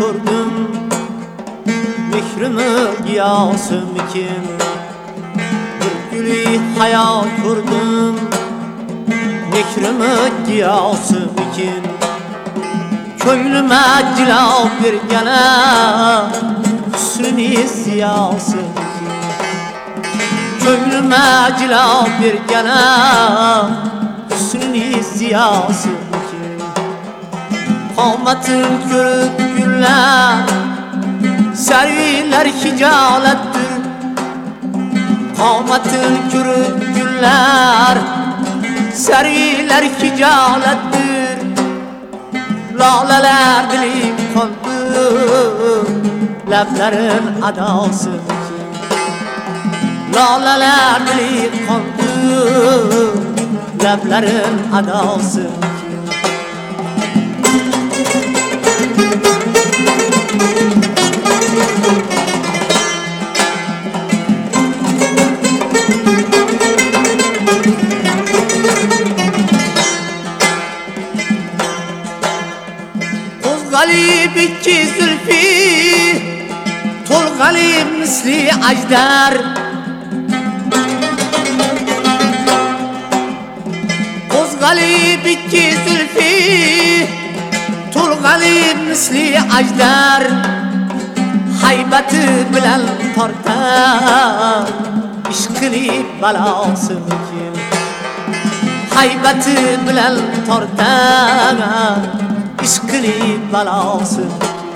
ko'rdim, mehrimi giyosimikin. Bir guli hayot ko'rdim, mehrimi giyosimikin. Ko'nglima jilov bergana husni ziyosimikin. Ko'nglima jilov bergana husni ziyosimikin. Qomatin ko'rib gullar sariylar hijolatdir. Qomatin ko'rib gullar sariylar hijolatdir. Lolalar dilim qoldi, lablarin adosikin. Lolalar dilim qoldi, lablarin adosikin. Galip iki zülfi, tol galip misli ajdar. Koz galip iki zülfi, tol galip misli ajdar. Haybati bilan tortar, ishqili balosimikin. Haybati bilan tortar, ishqili balosikin.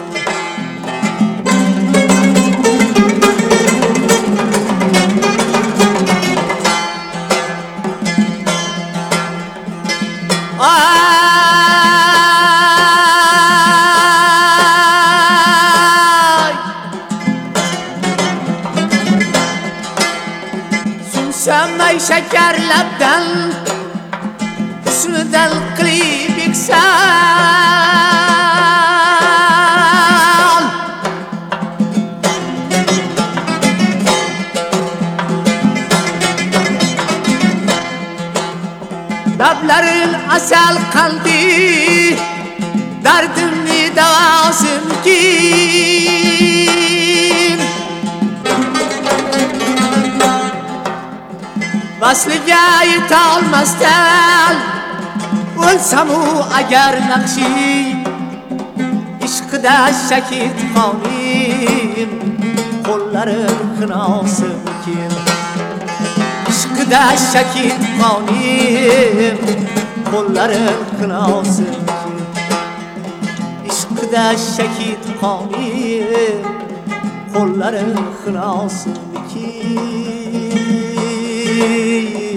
Sunsam ay shakar labdan, husnidan qilib iksal. Lablarin asal qalbi, dardimni davosimkin. Vasliga yetolmasdan o'lsamu agar naqshi, ishqida shakit qonim, qo'llarim xinosikin. Ishqida shakit qonim, qo'llarim xinosikin. Ishqida shakit qonim, qo'llarim xinosikin.